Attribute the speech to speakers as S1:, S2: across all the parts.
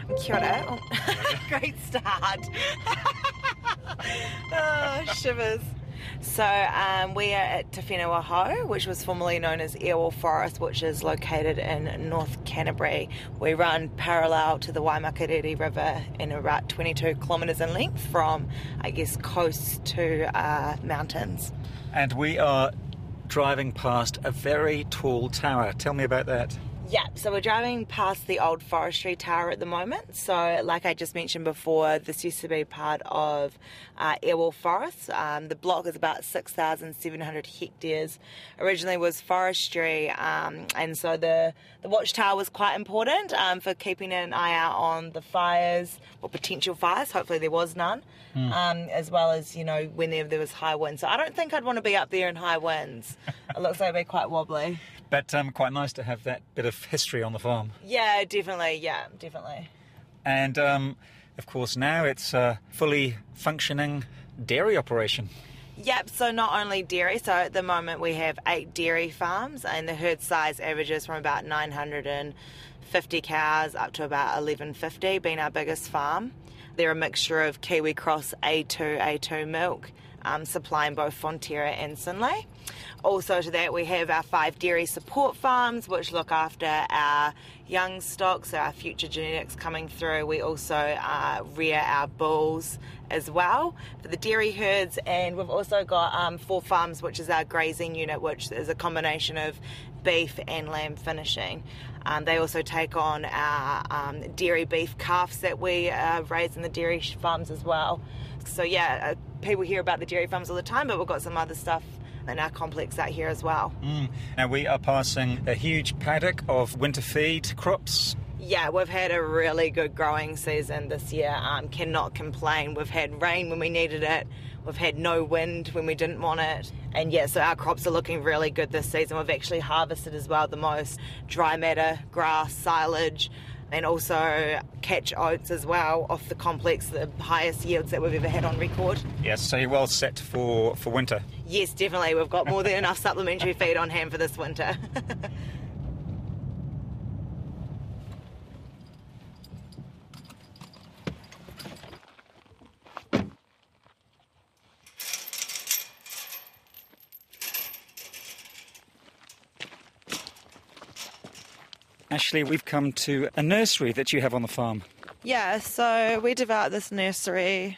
S1: Kia ora. Oh, great start. Oh, shivers. So we are at Te Whenua, which was formerly known as Airwall Forest, which is located in North Canterbury. We run parallel to the Waimakariri River and about 22 kilometres in length from, coast to mountains.
S2: And we are driving past a very tall tower. Tell me about that.
S1: Yeah, so we're driving past the old forestry tower at the moment. So like I just mentioned before, this used to be part of Airwall Forest. The block is about 6,700 hectares. Originally was forestry, and so the watchtower was quite important for keeping an eye out on the fires or potential fires. Hopefully there was none, as well as, whenever there was high winds. So I don't think I'd want to be up there in high winds. It looks like it'd be quite wobbly.
S2: But quite nice to have that bit of history on the farm.
S1: Yeah, definitely.
S2: And, of course, now it's a fully functioning dairy operation.
S1: Yep, so not only dairy, so at the moment we have 8 dairy farms and the herd size averages from about 950 cows up to about 1150, being our biggest farm. They're a mixture of Kiwi Cross A2 milk, supplying both Fonterra and Synlait. Also to that we have our 5 dairy support farms which look after our young stock, so our future genetics coming through. We also rear our bulls as well for the dairy herds, and we've also got 4 farms which is our grazing unit, which is a combination of beef and lamb finishing. They also take on our dairy beef calves that we raise in the dairy farms as well. So yeah, people hear about the dairy farms all the time, but we've got some other stuff in our complex out here as well.
S2: Now we are passing a huge paddock of winter feed crops.
S1: Yeah, we've had a really good growing season this year. Cannot complain. We've had rain when we needed it. We've had no wind when we didn't want it. And yeah, so our crops are looking really good this season. We've actually harvested as well the most dry matter, grass, silage, and also catch oats as well off the complex, the highest yields that we've ever had on record.
S2: Yes, so you're well set for winter.
S1: Yes, definitely. We've got more than enough supplementary feed on hand for this winter.
S2: Ashley, we've come to a nursery that you have on the farm.
S1: Yeah, so we developed this nursery,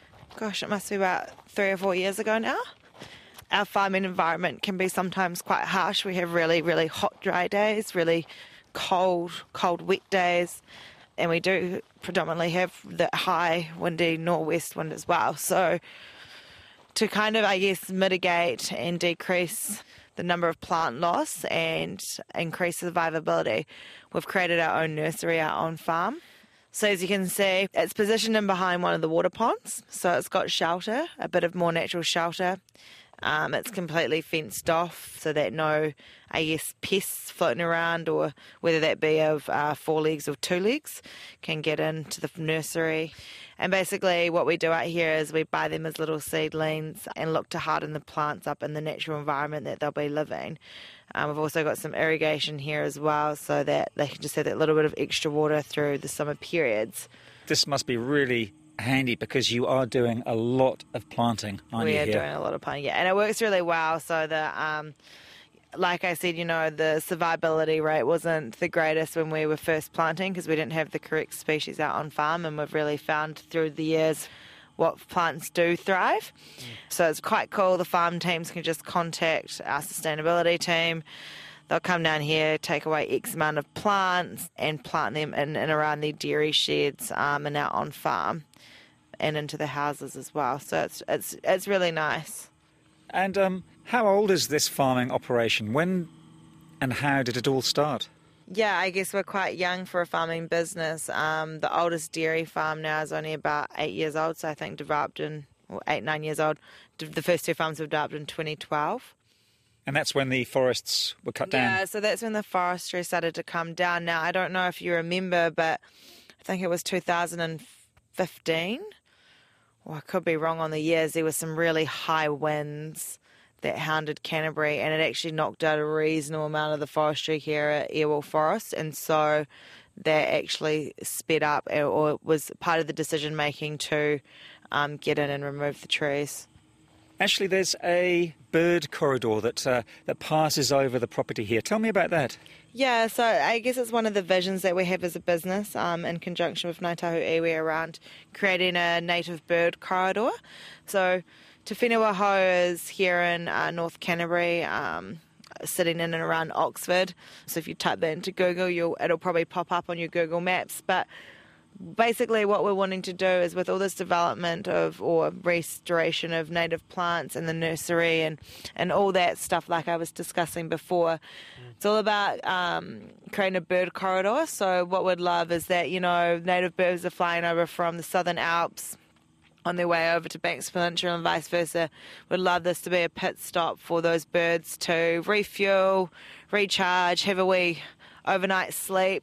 S1: it must be about 3 or 4 years ago now. Our farming environment can be sometimes quite harsh. We have really, really hot, dry days, really cold, wet days, and we do predominantly have the high, windy northwest wind as well. So to kind of, mitigate and decrease the number of plant loss and increase survivability, we've created our own nursery, our own farm. So as you can see, it's positioned in behind one of the water ponds, so it's got shelter, a bit of more natural shelter. It's completely fenced off so that no, pests floating around, or whether that be of 4 legs or 2 legs, can get into the nursery. And basically what we do out here is we buy them as little seedlings and look to harden the plants up in the natural environment that they'll be living. We've also got some irrigation here as well so that they can just have that little bit of extra water through the summer periods.
S2: This must be really handy because you are doing a lot of planting, aren't you?
S1: We are doing a lot of planting, yeah. And it works really well, so the like I said, the survivability rate wasn't the greatest when we were first planting because we didn't have the correct species out on farm, and we've really found through the years what plants do thrive. So it's quite cool. The farm teams can just contact our sustainability team. They'll come down here, take away X amount of plants and plant them in and around their dairy sheds and out on farm and into the houses as well. So it's really nice.
S2: And how old is this farming operation? When and how did it all start?
S1: Yeah, I guess we're quite young for a farming business. The oldest dairy farm now is only about 8 years old, so I think developed in, 8, 9 years old. The first 2 farms were developed in 2012.
S2: And that's when the forests were cut down?
S1: Yeah, so that's when the forestry started to come down. Now, I don't know if you remember, but I think it was 2015. Well, I could be wrong on the years. There were some really high winds that hounded Canterbury, and it actually knocked out a reasonable amount of the forestry here at Airwall Forest. And so that actually sped up or was part of the decision making to get in and remove the trees.
S2: Ashley, there's a bird corridor that passes over the property here. Tell me about that.
S1: Yeah, so I guess it's one of the visions that we have as a business in conjunction with Ngāi Tahu Iwi around creating a native bird corridor. So Te Whenua Hou is here in North Canterbury, sitting in and around Oxford. So if you type that into Google, it'll probably pop up on your Google Maps. But basically what we're wanting to do is, with all this development or restoration of native plants and the nursery and all that stuff like I was discussing before, it's all about creating a bird corridor. So what we'd love is that, native birds are flying over from the Southern Alps on their way over to Banks Peninsula and vice versa. We'd love this to be a pit stop for those birds to refuel, recharge, have a wee overnight sleep,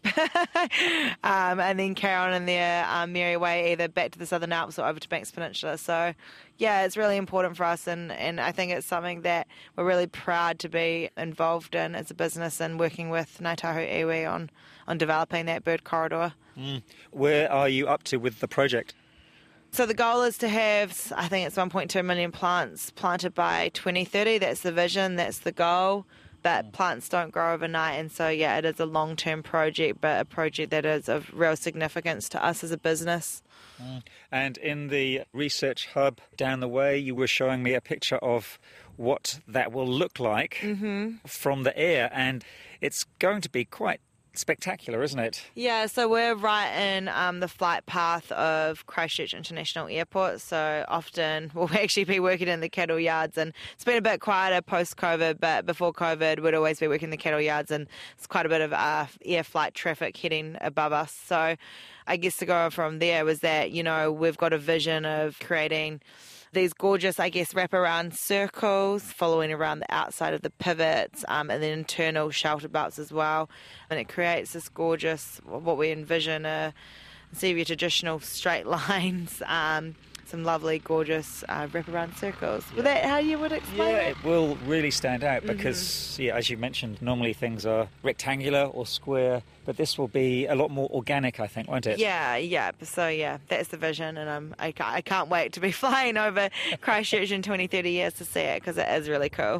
S1: and then carry on in their merry way, either back to the Southern Alps or over to Banks Peninsula. So, yeah, it's really important for us, and I think it's something that we're really proud to be involved in as a business and working with Ngāi Tahu Iwi on developing that bird corridor.
S2: Where are you up to with the project?
S1: So the goal is to have, I think it's 1.2 million plants planted by 2030. That's the vision, that's the goal. But plants don't grow overnight, and so, yeah, it is a long-term project, but a project that is of real significance to us as a business.
S2: And in the research hub down the way, you were showing me a picture of what that will look like from the air, and it's going to be quite spectacular, isn't it?
S1: Yeah, so we're right in the flight path of Christchurch International Airport, so often we'll actually be working in the cattle yards, and it's been a bit quieter post-COVID, but before COVID we'd always be working in the cattle yards, and it's quite a bit of air flight traffic heading above us. So I guess to go from there was that, we've got a vision of creating these gorgeous, wraparound circles following around the outside of the pivots, and then internal shelter belts as well. And it creates this gorgeous, what we envision, instead of your traditional straight lines, some lovely, gorgeous wraparound circles. Was that how you would explain it?
S2: Yeah, it will really stand out because, as you mentioned, normally things are rectangular or square, but this will be a lot more organic, I think, won't it?
S1: Yeah. So, that's the vision, and I can't wait to be flying over Christchurch in 20-30 years to see it, because it is really cool.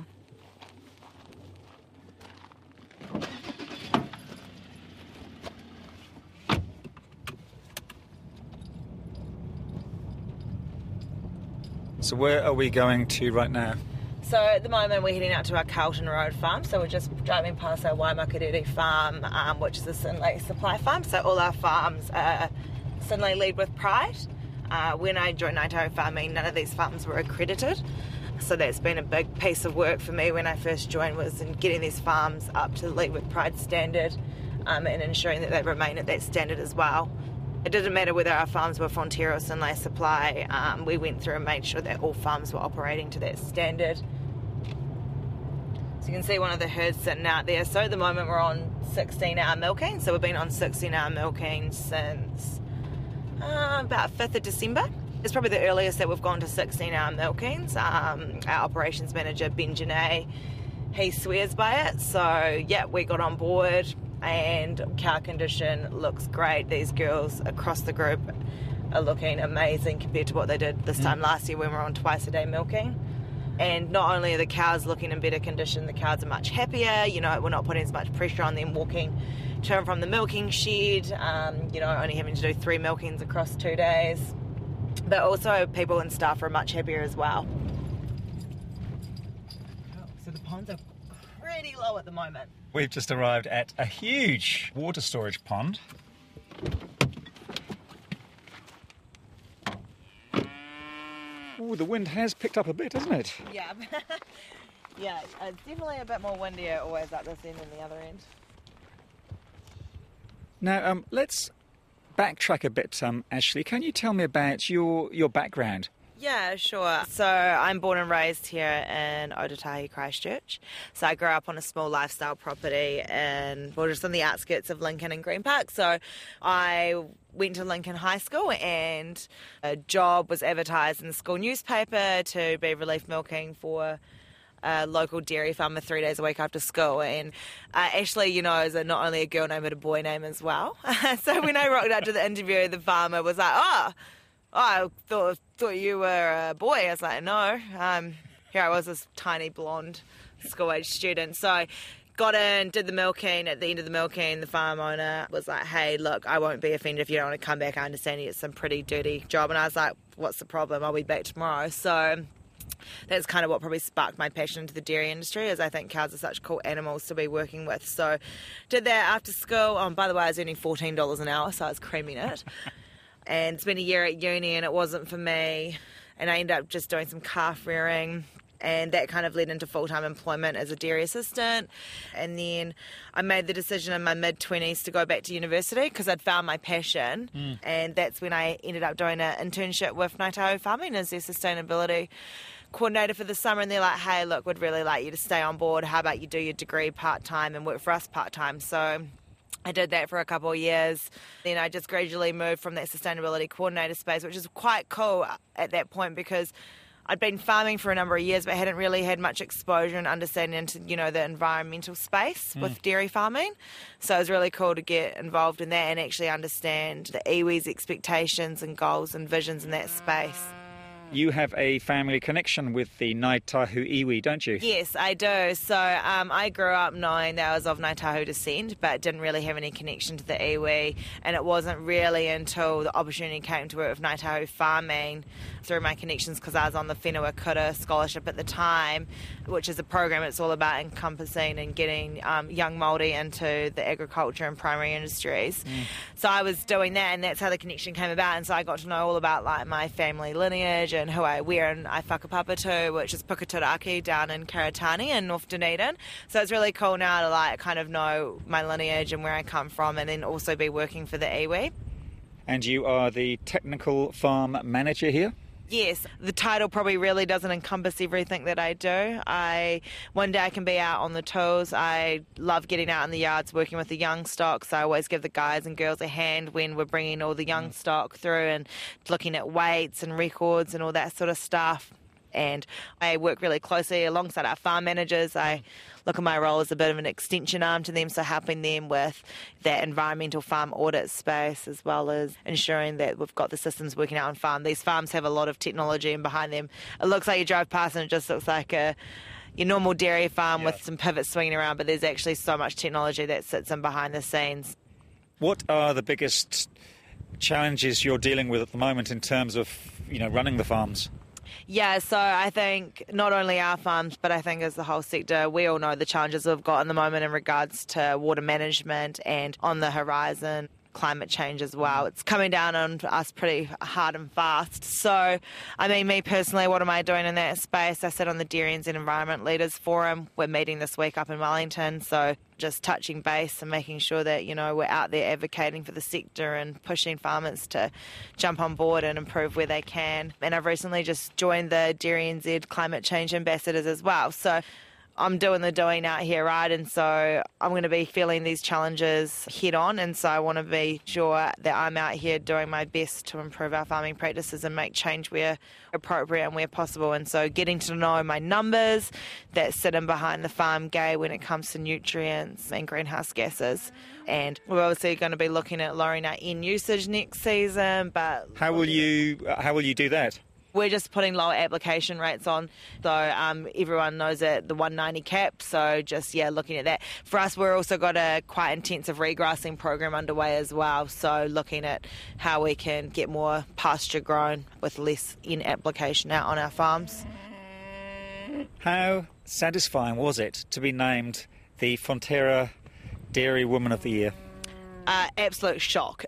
S2: So where are we going to right now?
S1: So at the moment we're heading out to our Carlton Road farm, so we're just driving past our Waimakariri farm, which is a Synlait supply farm. So all our farms are Synlait Lead with Pride. When I joined Ngāi Tahu Farming, none of these farms were accredited. So that's been a big piece of work for me when I first joined, was in getting these farms up to the Lead with Pride standard, and ensuring that they remain at that standard as well. It didn't matter whether our farms were Fonterra or Synlait Supply. We went through and made sure that all farms were operating to that standard. So you can see one of the herds sitting out there. So at the moment we're on 16-hour milking. So we've been on 16-hour milking since about 5th of December. It's probably the earliest that we've gone to 16-hour milkings. Our operations manager, Ben Janae, he swears by it. So, we got on board, and cow condition looks great. These girls across the group are looking amazing compared to what they did this time last year when we were on twice a day milking. And not only are the cows looking in better condition, the cows are much happier. We're not putting as much pressure on them walking to and from the milking shed, only having to do 3 milkings across 2 days. But also people and staff are much happier as well. So the ponds are pretty low at the moment.
S2: We've just arrived at a huge water storage pond. Oh, the wind has picked up a bit, hasn't it?
S1: Yeah. It's definitely a bit more windier always up this end than the other end.
S2: Now, let's backtrack a bit, Ashley. Can you tell me about your background?
S1: Yeah, sure. So I'm born and raised here in Otautahi, Christchurch. So I grew up on a small lifestyle property just on the outskirts of Lincoln and Green Park. So I went to Lincoln High School, and a job was advertised in the school newspaper to be relief milking for a local dairy farmer 3 days a week after school. And Ashley, is not only a girl name but a boy name as well. So when I rocked up to the interview, the farmer was like, "Oh, I thought you were a boy." I was like, "No." Here I was, this tiny blonde school-age student. So got in, did the milking. At the end of the milking, the farm owner was like, "Hey, look, I won't be offended if you don't want to come back. I understand it's some pretty dirty job." And I was like, "What's the problem? I'll be back tomorrow." So that's kind of what probably sparked my passion into the dairy industry, as I think cows are such cool animals to be working with. So did that after school. By the way, I was earning $14 an hour, so I was creaming it. And spent a year at uni, and it wasn't for me. And I ended up just doing some calf rearing. And that kind of led into full-time employment as a dairy assistant. And then I made the decision in my mid-20s to go back to university because I'd found my passion. And that's when I ended up doing an internship with Ngāi Tahu Farming as their sustainability coordinator for the summer. And they're like, "Hey, look, we'd really like you to stay on board. How about you do your degree part-time and work for us part-time?" So I did that for a couple of years. Then I just gradually moved from that sustainability coordinator space, which is quite cool at that point because I'd been farming for a number of years but hadn't really had much exposure and understanding into, the environmental space with dairy farming. So it was really cool to get involved in that and actually understand the iwi's expectations and goals and visions in that space.
S2: You have a family connection with the Ngāi Tahu iwi, don't you?
S1: Yes, I do. So I grew up knowing that I was of Ngāi Tahu descent, but didn't really have any connection to the iwi. And it wasn't really until the opportunity came to work with Ngāi Tahu Farming through my connections, because I was on the Whenua Kura scholarship at the time, which is a program that's all about encompassing and getting young Māori into the agriculture and primary industries. So I was doing that, and that's how the connection came about. And so I got to know all about my family lineage and who I wear and I whakapapa to, which is Puketuraki down in Karatani in North Dunedin. So it's really cool now to kind of know my lineage and where I come from, and then also be working for the iwi.
S2: And you are the technical farm manager here?
S1: Yes, the title probably really doesn't encompass everything that I do. One day I can be out on the tools. I love getting out in the yards working with the young stock, so I always give the guys and girls a hand when we're bringing all the young stock through and looking at weights and records and all that sort of stuff. And I work really closely alongside our farm managers. I look at my role as a bit of an extension arm to them, so helping them with that environmental farm audit space, as well as ensuring that we've got the systems working out on farm. These farms have a lot of technology, and behind them it looks like you drive past and it just looks like your normal dairy farm with some pivots swinging around, but there's actually so much technology that sits in behind the scenes.
S2: What are the biggest challenges you're dealing with at the moment in terms of running the farms?
S1: Yeah, so I think not only our farms, but I think as the whole sector, we all know the challenges we've got in the moment in regards to water management and on the horizon, climate change as well. It's coming down on us pretty hard and fast. So, me personally, what am I doing in that space? I sit on the Dairy and Environment Leaders Forum. We're meeting this week up in Wellington, so just touching base and making sure that, we're out there advocating for the sector and pushing farmers to jump on board and improve where they can. And I've recently just joined the Dairy NZ Climate Change Ambassadors as well. So I'm doing the doing out here, right? And so I'm going to be feeling these challenges head on. And so I want to be sure that I'm out here doing my best to improve our farming practices and make change where appropriate and where possible. And so getting to know my numbers that sit in behind the farm gate when it comes to nutrients and greenhouse gases. And we're obviously going to be looking at lowering our N usage next season. But
S2: how will you do that?
S1: We're just putting lower application rates on. So everyone knows it, the 190 cap. So just, looking at that. For us, we're also got a quite intensive regrassing program underway as well. So looking at how we can get more pasture grown with less in application out on our farms.
S2: How satisfying was it to be named the Fonterra Dairy Woman of the Year?
S1: Absolute shock.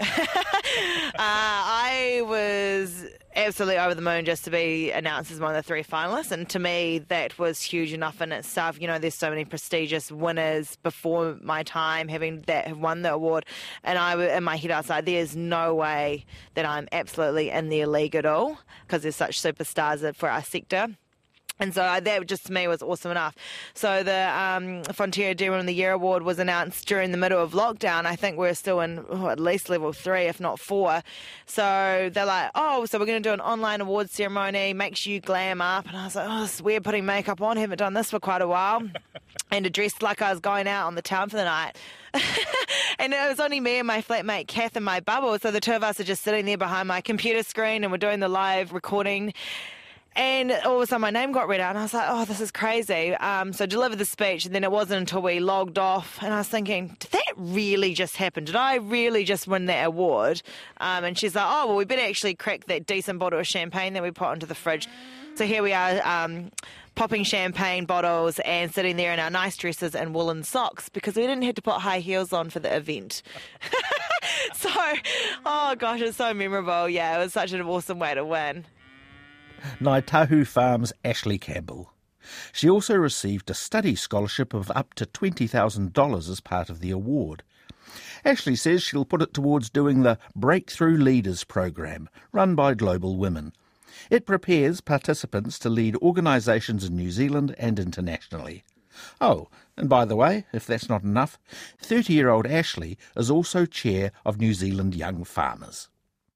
S1: I was absolutely over the moon just to be announced as one of the 3 finalists, and to me that was huge enough in itself. There's so many prestigious winners before my time have won the award, and in my head I was like, there's no way that I'm absolutely in their league at all, because there's such superstars for our sector. And so that just to me was awesome enough. So the Fonterra Dairyman of the Year award was announced during the middle of lockdown. I think we're still in at least level 3, if not 4. So they're like, so we're going to do an online award ceremony, make sure you glam up. And I was like, this is weird putting makeup on. Haven't done this for quite a while. And dressed like I was going out on the town for the night. And it was only me and my flatmate Kath in my bubble. So the two of us are just sitting there behind my computer screen and we're doing the live recording. And all of a sudden my name got read out and I was like, this is crazy. So I delivered the speech and then it wasn't until we logged off and I was thinking, did that really just happen? Did I really just win that award? And she's like, we better actually crack that decent bottle of champagne that we put into the fridge. So here we are, popping champagne bottles and sitting there in our nice dresses and woolen socks because we didn't have to put high heels on for the event. So, it's so memorable. Yeah, it was such an awesome way to win.
S3: Ngāi Tahu Farms' Ashley Campbell. She also received a study scholarship of up to $20,000 as part of the award. Ashley says she'll put it towards doing the Breakthrough Leaders program, run by Global Women. It prepares participants to lead organisations in New Zealand and internationally. And by the way, if that's not enough, 30-year-old Ashley is also chair of New Zealand Young Farmers.